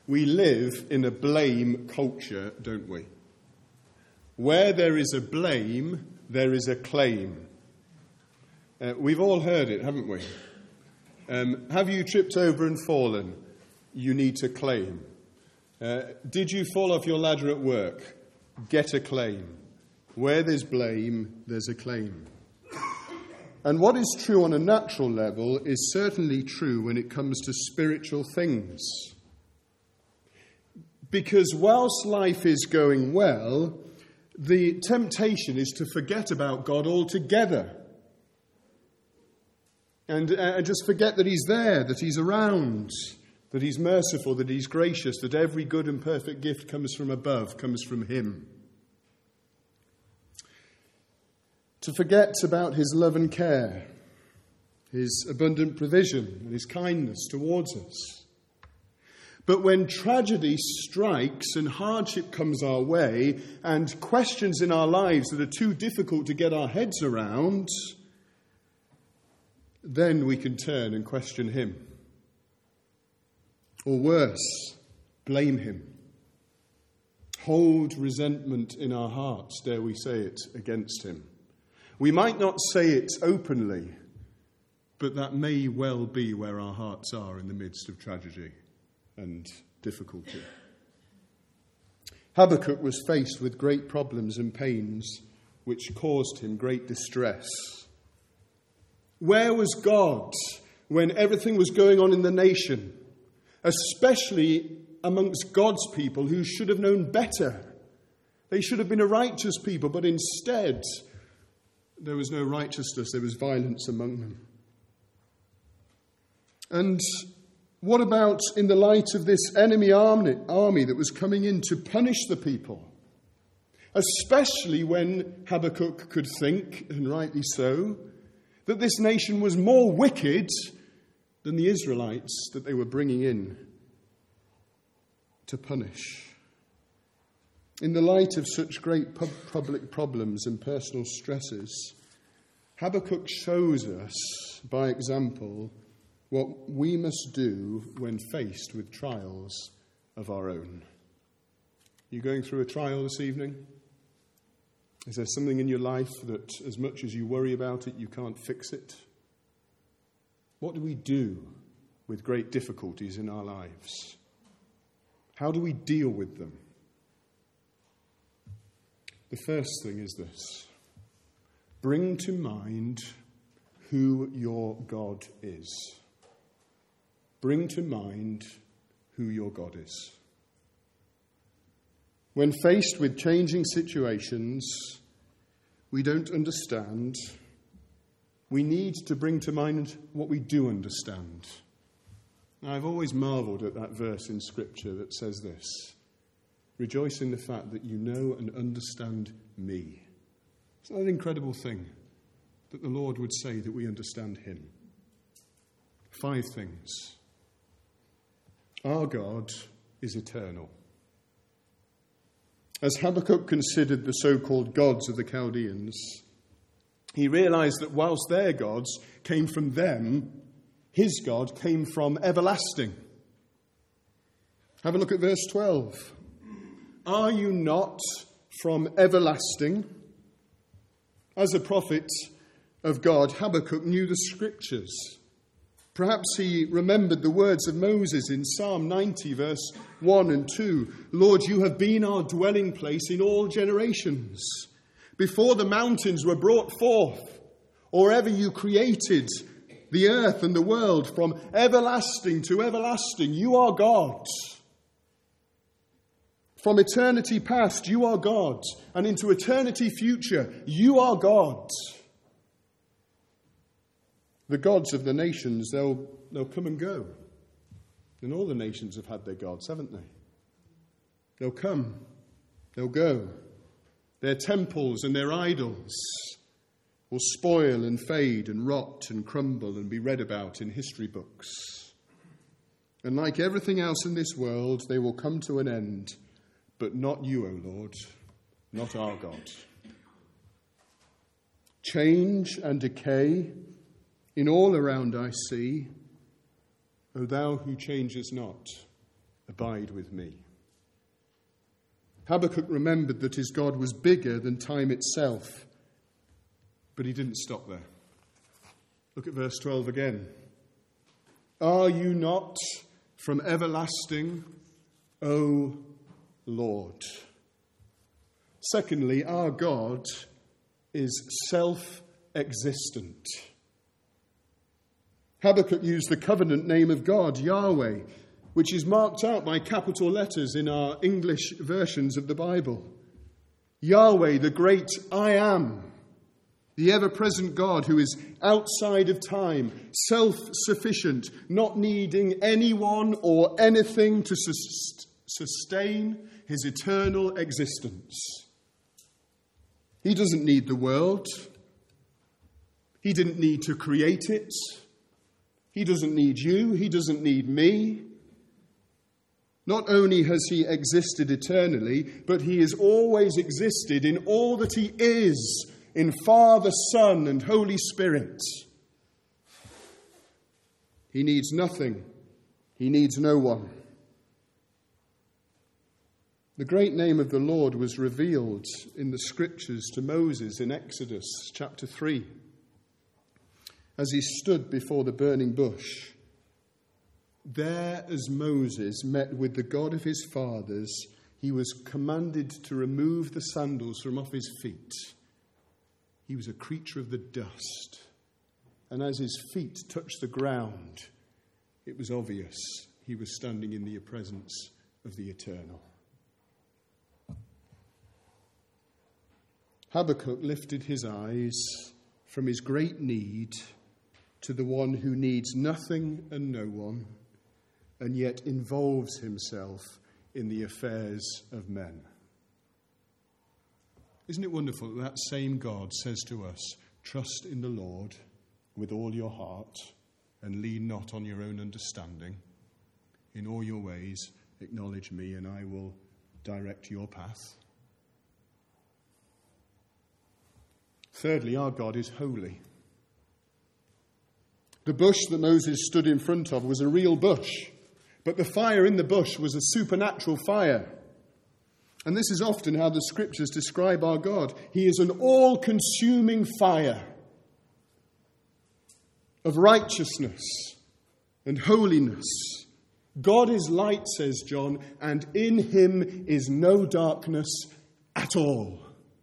We live in a blame culture, don't we? Where there is a blame, there is a claim. We've all heard it, haven't we? Have you tripped over and fallen? You need to claim. Did you fall off your ladder at work? Get a claim. Where there's blame, there's a claim. And what is true on a natural level is certainly true when it comes to spiritual things. Because whilst life is going well, the temptation is to forget about God altogether. And just forget that he's there, that he's around, that he's merciful, that he's gracious, that every good and perfect gift comes from above, comes from him. To forget about his love and care, his abundant provision and his kindness towards us. But when tragedy strikes and hardship comes our way and questions in our lives that are too difficult to get our heads around, then we can turn and question him. Or worse, blame him. Hold resentment in our hearts, dare we say it, against him. We might not say it openly, but that may well be where our hearts are in the midst of tragedy and difficulty. Habakkuk was faced with great problems and pains which caused him great distress. Where was God when everything was going on in the nation, especially amongst God's people who should have known better? They should have been a righteous people, but instead there was no righteousness, there was violence among them. And what about in the light of this enemy army that was coming in to punish the people? Especially when Habakkuk could think, and rightly so, that this nation was more wicked than the Israelites that they were bringing in to punish. In the light of such great public problems and personal stresses, Habakkuk shows us, by example, what we must do when faced with trials of our own. You going through a trial this evening? Is there something in your life that, as much as you worry about it, you can't fix it? What do we do with great difficulties in our lives? How do we deal with them? The first thing is this. Bring to mind who your God is. Bring to mind who your God is. When faced with changing situations we don't understand, we need to bring to mind what we do understand. Now, I've always marvelled at that verse in Scripture that says this: rejoice in the fact that you know and understand me. Isn't that an incredible thing? That the Lord would say that we understand him. 5 things. Our God is eternal. As Habakkuk considered the so-called gods of the Chaldeans, he realized that whilst their gods came from them, his God came from everlasting. Have a look at verse 12. Are you not from everlasting? As a prophet of God, Habakkuk knew the Scriptures. Perhaps he remembered the words of Moses in Psalm 90, verse 1 and 2. Lord, you have been our dwelling place in all generations. Before the mountains were brought forth, or ever you created the earth and the world, from everlasting to everlasting, you are God. From eternity past, you are God. And into eternity future, you are God. The gods of the nations, they'll come and go. And all the nations have had their gods, haven't they? They'll come, they'll go. Their temples and their idols will spoil and fade and rot and crumble and be read about in history books. And like everything else in this world, they will come to an end. But not you, O Lord, not our God. Change and decay in all around I see, O thou who changest not, abide with me. Habakkuk remembered that his God was bigger than time itself, but he didn't stop there. Look at verse 12 again. Are you not from everlasting, O Lord? Secondly, our God is self-existent. Habakkuk used the covenant name of God, Yahweh, which is marked out by capital letters in our English versions of the Bible. Yahweh, the great I am, the ever-present God who is outside of time, self-sufficient, not needing anyone or anything to sustain his eternal existence. He doesn't need the world. He didn't need to create it. He doesn't need you. He doesn't need me. Not only has he existed eternally, but he has always existed in all that he is, in Father, Son, and Holy Spirit. He needs nothing. He needs no one. The great name of the Lord was revealed in the Scriptures to Moses in Exodus chapter 3. As he stood before the burning bush, there as Moses met with the God of his fathers, he was commanded to remove the sandals from off his feet. He was a creature of the dust. And as his feet touched the ground, it was obvious he was standing in the presence of the Eternal. Habakkuk lifted his eyes from his great need to the one who needs nothing and no one, and yet involves himself in the affairs of men. Isn't it wonderful that that same God says to us, trust in the Lord with all your heart and lean not on your own understanding. In all your ways acknowledge me and I will direct your path. Thirdly, our God is holy. The bush that Moses stood in front of was a real bush, but the fire in the bush was a supernatural fire. And this is often how the Scriptures describe our God. He is an all-consuming fire of righteousness and holiness. God is light, says John, and in him is no darkness at all.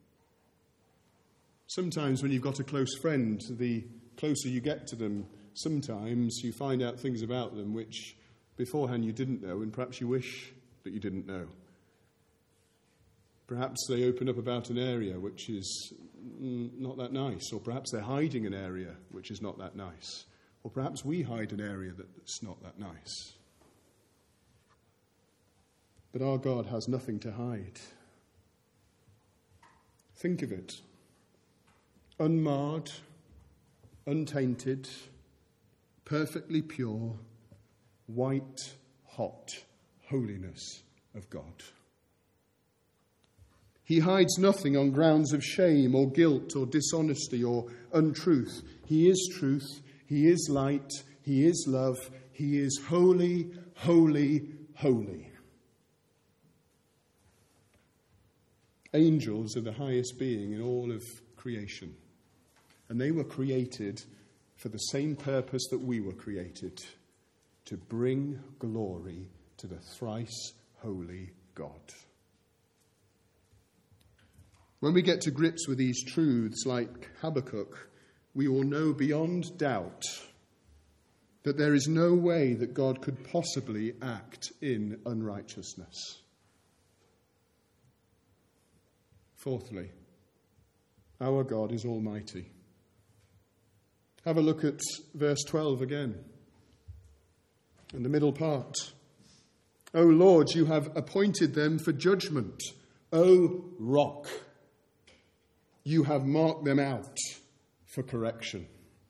Sometimes when you've got a close friend, the closer you get to them, sometimes you find out things about them which beforehand you didn't know, and perhaps you wish that you didn't know. Perhaps they open up about an area which is not that nice, or perhaps they're hiding an area which is not that nice, or perhaps we hide an area that's not that nice. But our God has nothing to hide. Think of it. Unmarred, untainted, perfectly pure, white, hot holiness of God. He hides nothing on grounds of shame or guilt or dishonesty or untruth. He is truth. He is light. He is love. He is holy, holy, holy. Angels are the highest being in all of creation. And they were created for the same purpose that we were created, to bring glory to the thrice holy God. When we get to grips with these truths like Habakkuk, we will know beyond doubt that there is no way that God could possibly act in unrighteousness. Fourthly, our God is almighty. Have a look at verse 12 again, in the middle part. O Lord, you have appointed them for judgment. O rock, you have marked them out for correction.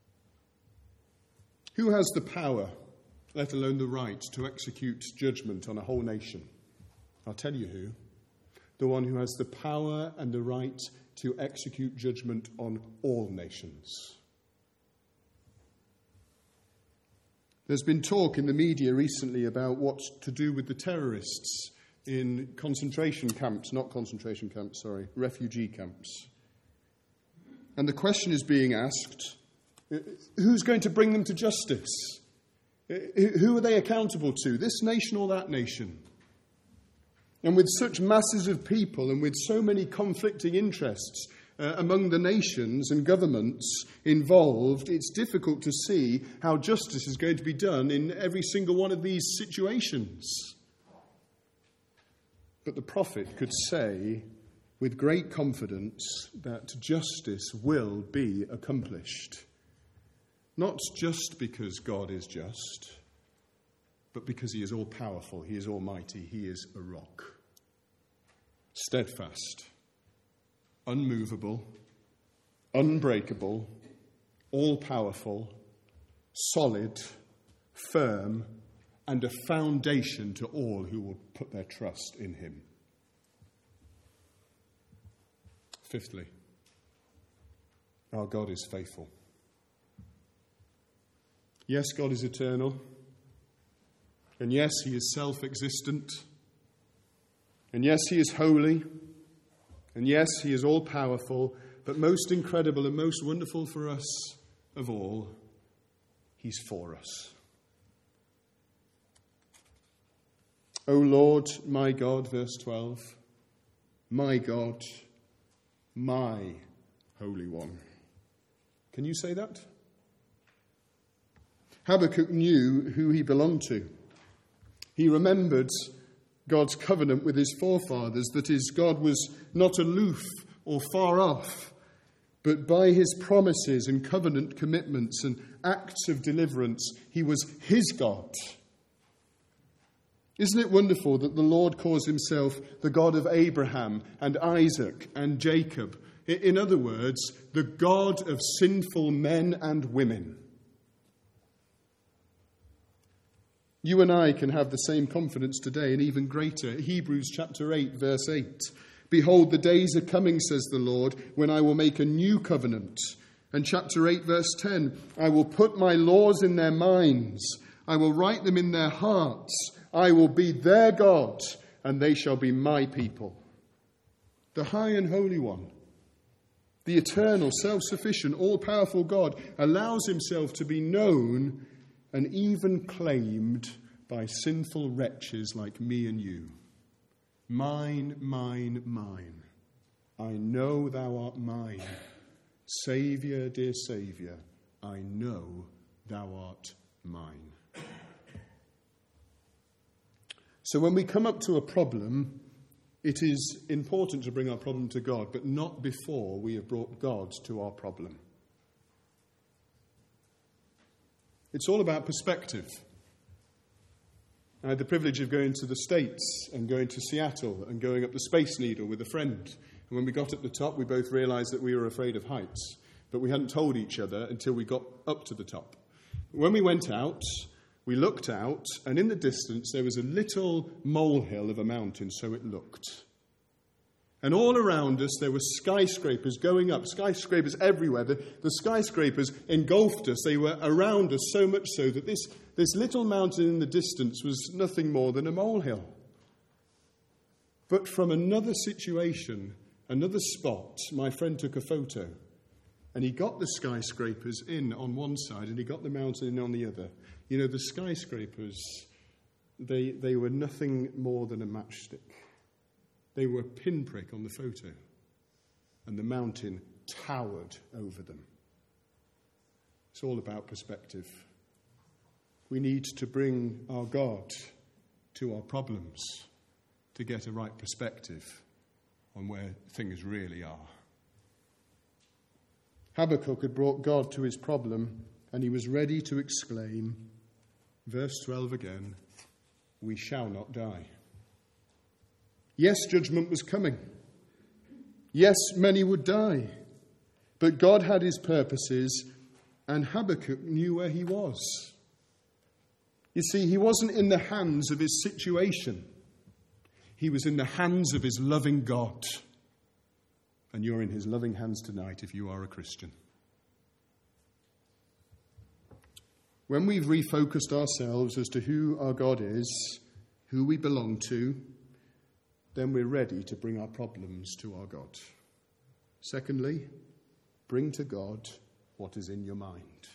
Who has the power, let alone the right, to execute judgment on a whole nation? I'll tell you who. The one who has the power and the right to execute judgment on all nations. There's been talk in the media recently about what to do with the terrorists in refugee camps. And the question is being asked, who's going to bring them to justice? Who are they accountable to, this nation or that nation? And with such masses of people and with so many conflicting interests among the nations and governments involved, it's difficult to see how justice is going to be done in every single one of these situations. But the prophet could say with great confidence that justice will be accomplished. Not just because God is just, but because he is all-powerful, he is almighty, he is a rock. Steadfast, unmovable, unbreakable, all-powerful, solid, firm, and a foundation to all who will put their trust in him. Fifthly, our God is faithful. Yes, God is eternal. And yes, he is self-existent. And yes, he is holy. And yes, he is all-powerful. But most incredible and most wonderful for us of all, he's for us. O Lord, my God, verse 12, my God, my Holy One. Can you say that? Habakkuk knew who he belonged to. He remembered God's covenant with his forefathers, that is, God was not aloof or far off, but by his promises and covenant commitments and acts of deliverance, he was his God. Isn't it wonderful that the Lord calls himself the God of Abraham and Isaac and Jacob? In other words, the God of sinful men and women. You and I can have the same confidence today, and even greater. Hebrews chapter 8, verse 8. Behold, the days are coming, says the Lord, when I will make a new covenant. And chapter 8, verse 10. I will put my laws in their minds. I will write them in their hearts. I will be their God, and they shall be my people. The high and holy one, the eternal, self-sufficient, all-powerful God, allows himself to be known and even claimed by sinful wretches like me and you. Mine, mine, mine. I know thou art mine. Saviour, dear Saviour, I know thou art mine. So when we come up to a problem, it is important to bring our problem to God, but not before we have brought God to our problem. It's all about perspective. I had the privilege of going to the States and going to Seattle and going up the Space Needle with a friend. And when we got at the top, we both realised that we were afraid of heights, but we hadn't told each other until we got up to the top. When we went out, we looked out, and in the distance there was a little molehill of a mountain, so it looked. And all around us there were skyscrapers going up, skyscrapers everywhere. The skyscrapers engulfed us. They were around us so much so that this little mountain in the distance was nothing more than a molehill. But from another situation, another spot, my friend took a photo. And he got the skyscrapers in on one side and he got the mountain in on the other. You know, the skyscrapers, they were nothing more than a matchstick. They were a pinprick on the photo. And the mountain towered over them. It's all about perspective. We need to bring our God to our problems to get a right perspective on where things really are. Habakkuk had brought God to his problem, and he was ready to exclaim, verse 12 again, we shall not die. Yes, judgment was coming. Yes, many would die. But God had his purposes, and Habakkuk knew where he was. You see, he wasn't in the hands of his situation. He was in the hands of his loving God. And you're in his loving hands tonight if you are a Christian. when we've refocused ourselves as to who our God is, who we belong to, then we're ready to bring our problems to our God. Secondly, bring to God what is in your mind.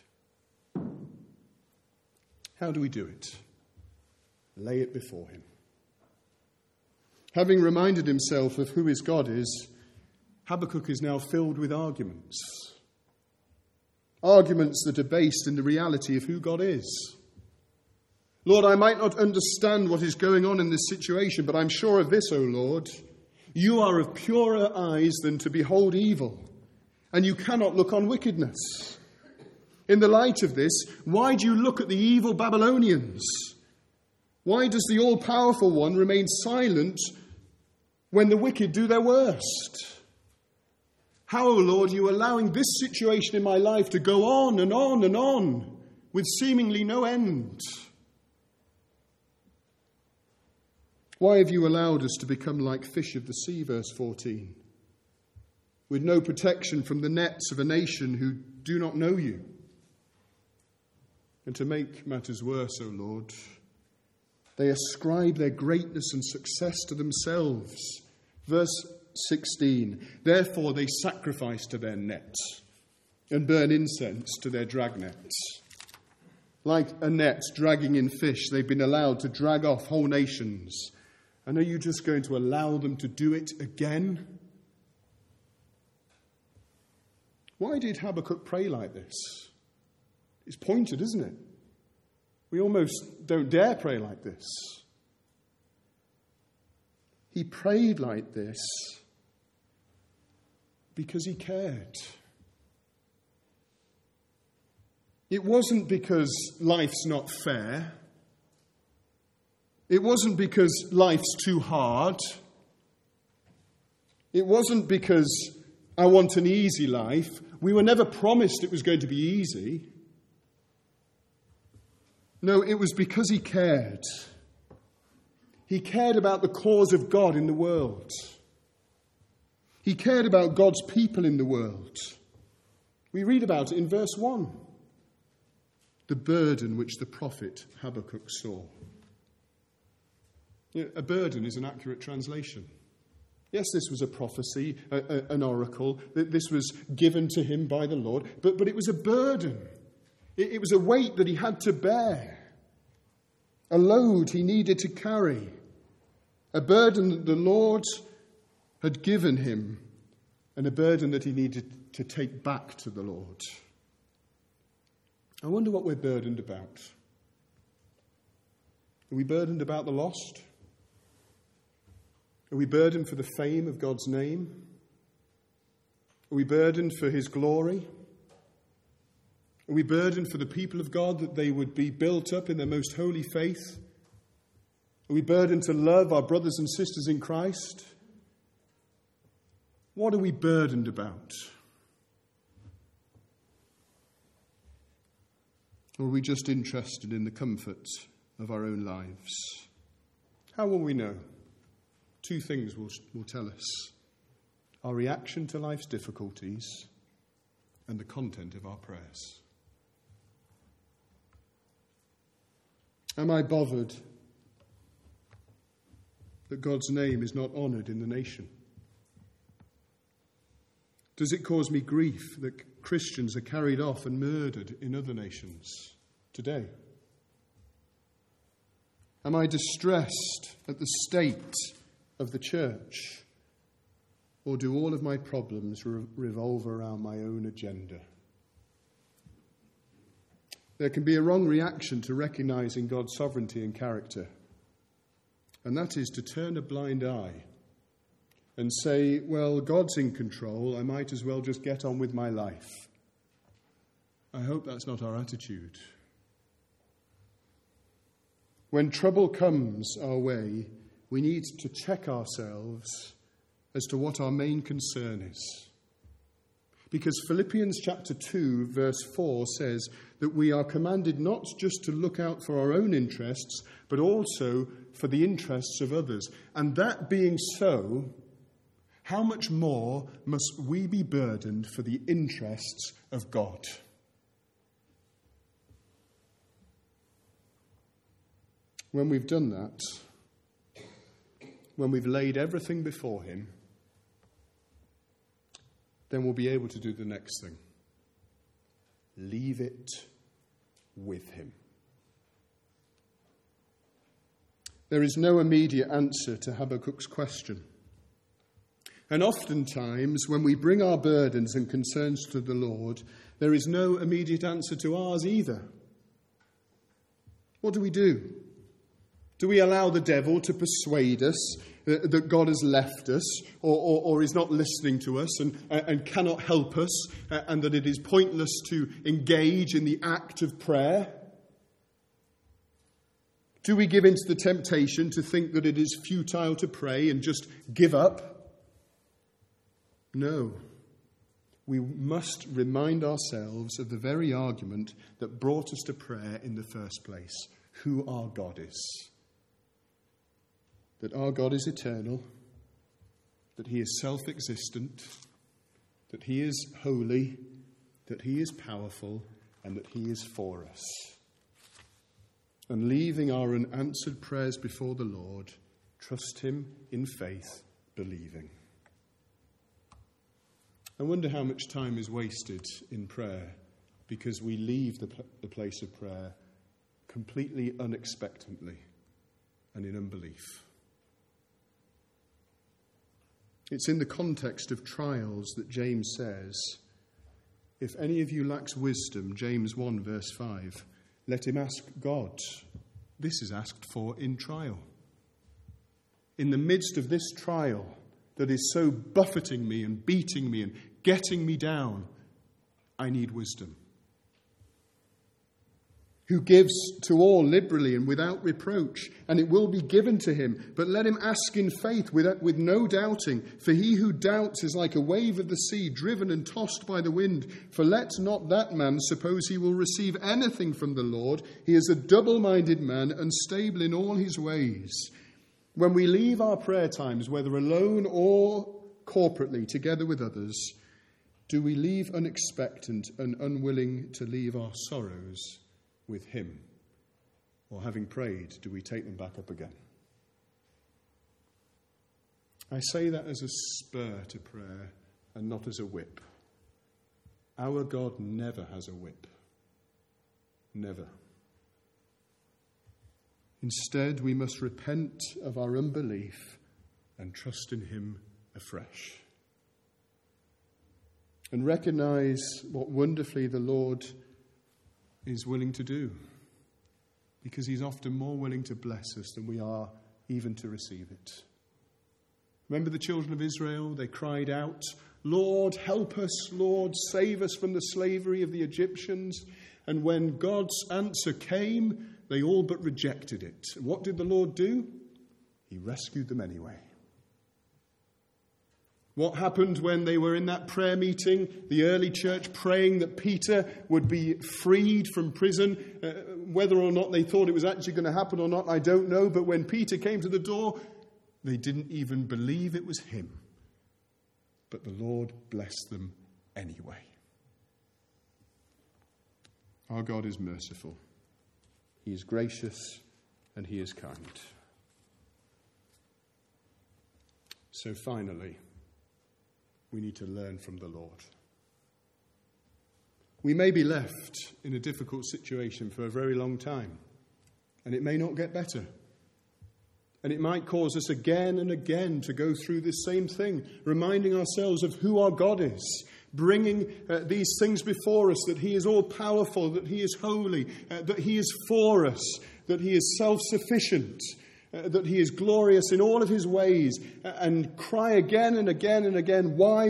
How do we do it? Lay it before him. Having reminded himself of who his God is, Habakkuk is now filled with arguments. Arguments that are based in the reality of who God is. Lord, I might not understand what is going on in this situation, but I'm sure of this, O Lord. You are of purer eyes than to behold evil, and you cannot look on wickedness. In the light of this, why do you look at the evil Babylonians? Why does the all-powerful one remain silent when the wicked do their worst? How, O Lord, are you allowing this situation in my life to go on and on and on with seemingly no end? Why have you allowed us to become like fish of the sea, verse 14, with no protection from the nets of a nation who do not know you? And to make matters worse, O Lord, they ascribe their greatness and success to themselves. Verse 16, therefore they sacrifice to their nets and burn incense to their dragnets. Like a net dragging in fish, they've been allowed to drag off whole nations. And are you just going to allow them to do it again? Why did Habakkuk pray like this? It's pointed, isn't it? We almost don't dare pray like this. He prayed like this because he cared. It wasn't because life's not fair. It wasn't because life's too hard. It wasn't because I want an easy life. We were never promised it was going to be easy. No, it was because he cared. He cared about the cause of God in the world. He cared about God's people in the world. We read about it in verse 1. The burden which the prophet Habakkuk saw. A burden is an accurate translation. Yes, this was a prophecy, an oracle. This was given to him by the Lord. But it was a burden. It was a weight that he had to bear. A load he needed to carry. A burden that the Lord had given him. And a burden that he needed to take back to the Lord. I wonder what we're burdened about. Are we burdened about the lost? Are we burdened for the fame of God's name? Are we burdened for his glory? Are we burdened for the people of God that they would be built up in their most holy faith? Are we burdened to love our brothers and sisters in Christ? What are we burdened about? Or are we just interested in the comfort of our own lives? How will we know? Two things will tell us. Our reaction to life's difficulties and the content of our prayers. Am I bothered that God's name is not honoured in the nation? Does it cause me grief that Christians are carried off and murdered in other nations today? Am I distressed at the state of the church? Or do all of my problems revolve around my own agenda? There can be a wrong reaction to recognizing God's sovereignty and character. And that is to turn a blind eye and say, well, God's in control, I might as well just get on with my life. I hope that's not our attitude. When trouble comes our way, we need to check ourselves as to what our main concern is. Because Philippians chapter 2, verse 4 says that we are commanded not just to look out for our own interests, but also for the interests of others. And that being so, how much more must we be burdened for the interests of God? When we've done that, when we've laid everything before him, then we'll be able to do the next thing. Leave it with him. There is no immediate answer to Habakkuk's question. And oftentimes, when we bring our burdens and concerns to the Lord, there is no immediate answer to ours either. What do? Do we allow the devil to persuade us that God has left us or is not listening to us and cannot help us and that it is pointless to engage in the act of prayer? Do we give in to the temptation to think that it is futile to pray and just give up? No. We must remind ourselves of the very argument that brought us to prayer in the first place, who our God is. That our God is eternal, that he is self-existent, that he is holy, that he is powerful, and that he is for us. And leaving our unanswered prayers before the Lord, trust him in faith, believing. I wonder how much time is wasted in prayer because we leave the place of prayer completely unexpectedly and in unbelief. It's in the context of trials that James says, if any of you lacks wisdom, James 1 verse 5, let him ask God. This is asked for in trial. In the midst of this trial that is so buffeting me and beating me and getting me down, I need wisdom. Who gives to all liberally and without reproach, and it will be given to him. But let him ask in faith with no doubting. For he who doubts is like a wave of the sea, driven and tossed by the wind. For let not that man suppose he will receive anything from the Lord. He is a double-minded man, unstable in all his ways. When we leave our prayer times, whether alone or corporately, together with others, do we leave unexpectant and unwilling to leave our sorrows with him? Or having prayed, do we take them back up again? I say that as a spur to prayer and not as a whip. Our God never has a whip. Never. Instead, we must repent of our unbelief and trust in him afresh. And recognize what wonderfully the Lord is willing to do, because he's often more willing to bless us than we are even to receive it. Remember the children of Israel? They cried out, Lord, help us, Lord, save us from the slavery of the Egyptians. And when God's answer came, they all but rejected it. And what did the Lord do? He rescued them anyway. What happened when they were in that prayer meeting, the early church praying that Peter would be freed from prison? Whether or not they thought it was actually going to happen or not, I don't know. But when Peter came to the door, they didn't even believe it was him. But the Lord blessed them anyway. Our God is merciful. He is gracious and he is kind. So finally, we need to learn from the Lord. We may be left in a difficult situation for a very long time, and it may not get better. And it might cause us again and again to go through this same thing, reminding ourselves of who our God is, bringing these things before us, that he is all-powerful, that he is holy, that he is for us, that he is self-sufficient, that he is glorious in all of his ways, and cry again and again and again, why?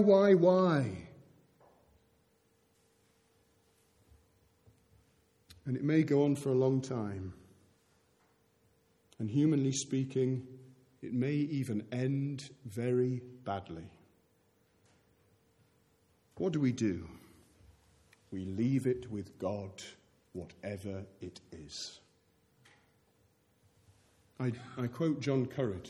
And it may go on for a long time. And humanly speaking, it may even end very badly. What do? We leave it with God, whatever it is. I quote John Currid.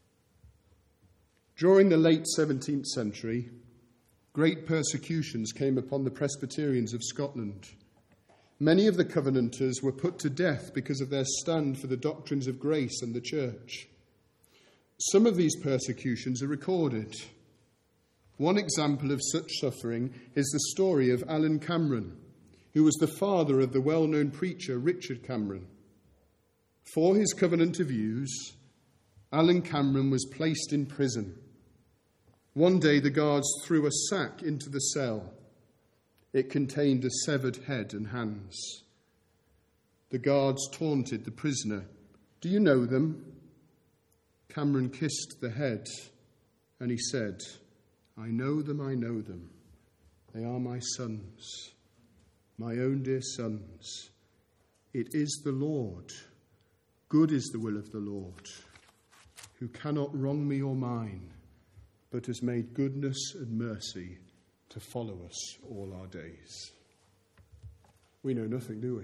During the late 17th century, great persecutions came upon the Presbyterians of Scotland. Many of the Covenanters were put to death because of their stand for the doctrines of grace and the church. Some of these persecutions are recorded. One example of such suffering is the story of Alan Cameron, who was the father of the well-known preacher Richard Cameron. For his Covenanter views, Alan Cameron was placed in prison. One day the guards threw a sack into the cell. It contained a severed head and hands. The guards taunted the prisoner. "Do you know them?" Cameron kissed the head and he said, I know them. They are my sons, my own dear sons. It is the Lord. Good is the will of the Lord, who cannot wrong me or mine, but has made goodness and mercy to follow us all our days. We know nothing, do we?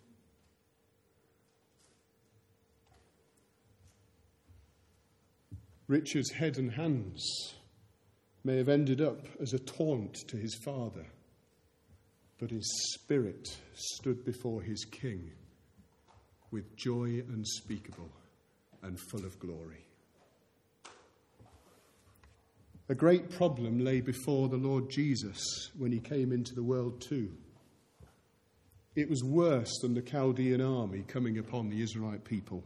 Richard's head and hands may have ended up as a taunt to his father, but his spirit stood before his king with joy unspeakable and full of glory. A great problem lay before the Lord Jesus when he came into the world too. It was worse than the Chaldean army coming upon the Israelite people.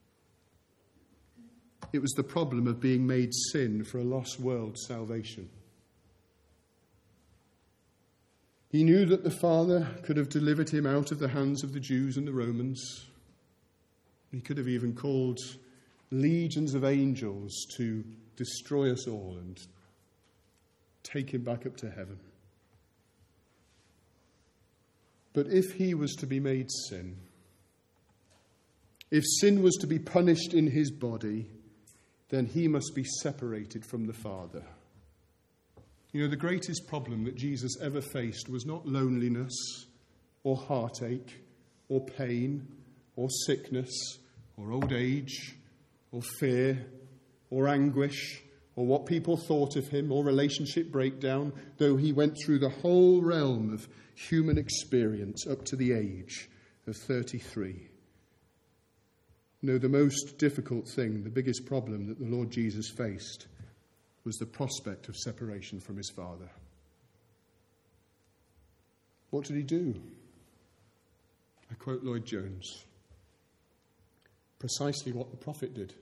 It was the problem of being made sin for a lost world's salvation. He knew that the Father could have delivered him out of the hands of the Jews and the Romans. He could have even called legions of angels to destroy us all and take him back up to heaven. But if he was to be made sin, if sin was to be punished in his body, then he must be separated from the Father. You know, the greatest problem that Jesus ever faced was not loneliness or heartache or pain or sickness or old age or fear or anguish or what people thought of him or relationship breakdown, though he went through the whole realm of human experience up to the age of 33. No, the most difficult thing, the biggest problem that the Lord Jesus faced was the prospect of separation from his Father. What did he do? I quote Lloyd Jones. Precisely what the prophet did.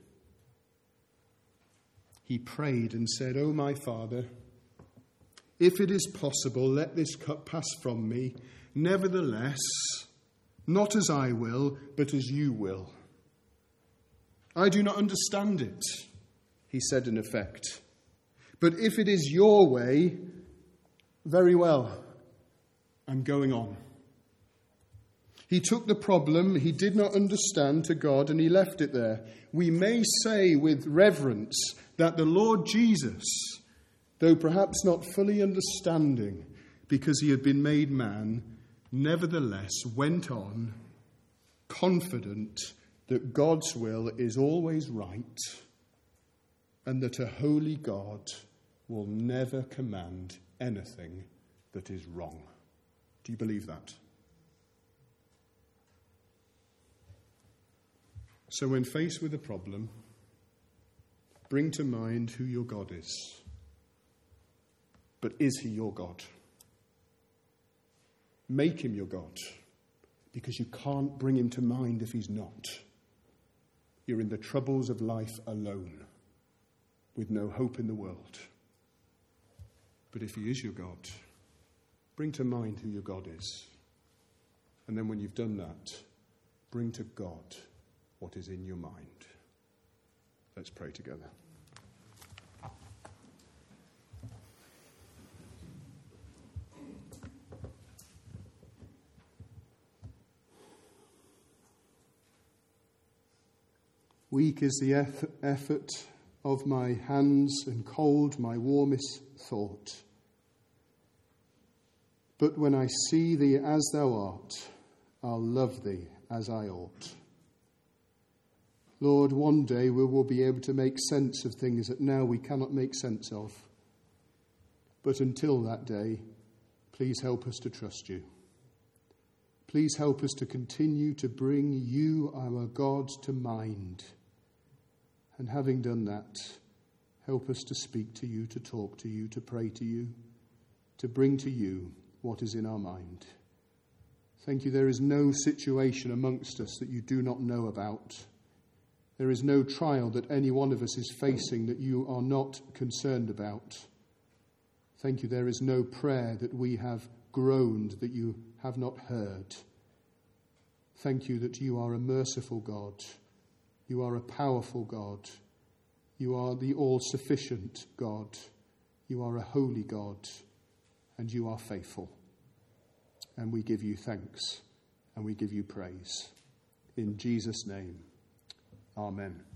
He prayed and said, "O my Father, if it is possible, let this cup pass from me. Nevertheless, not as I will, but as you will." I do not understand it, he said in effect. But if it is your way, very well, I'm going on. He took the problem he did not understand to God and he left it there. We may say with reverence that the Lord Jesus, though perhaps not fully understanding because he had been made man, nevertheless went on confident that God's will is always right and that a holy God will never command anything that is wrong. Do you believe that? So when faced with a problem, bring to mind who your God is. But is he your God? Make him your God, because you can't bring him to mind if he's not. You're in the troubles of life alone, with no hope in the world. But if he is your God, bring to mind who your God is. And then when you've done that, bring to God what is in your mind. Let's pray together. Weak is the effort of my hands, and cold my warmest thought. But when I see thee as thou art, I'll love thee as I ought. Lord, one day we will be able to make sense of things that now we cannot make sense of. But until that day, please help us to trust you. Please help us to continue to bring you, our God, to mind. And having done that, help us to speak to you, to talk to you, to pray to you, to bring to you what is in our mind. Thank you, there is no situation amongst us that you do not know about. There is no trial that any one of us is facing that you are not concerned about. Thank you, there is no prayer that we have groaned that you have not heard. Thank you that you are a merciful God. You are a powerful God. You are the all-sufficient God. You are a holy God. And you are faithful. And we give you thanks and we give you praise. In Jesus' name, amen.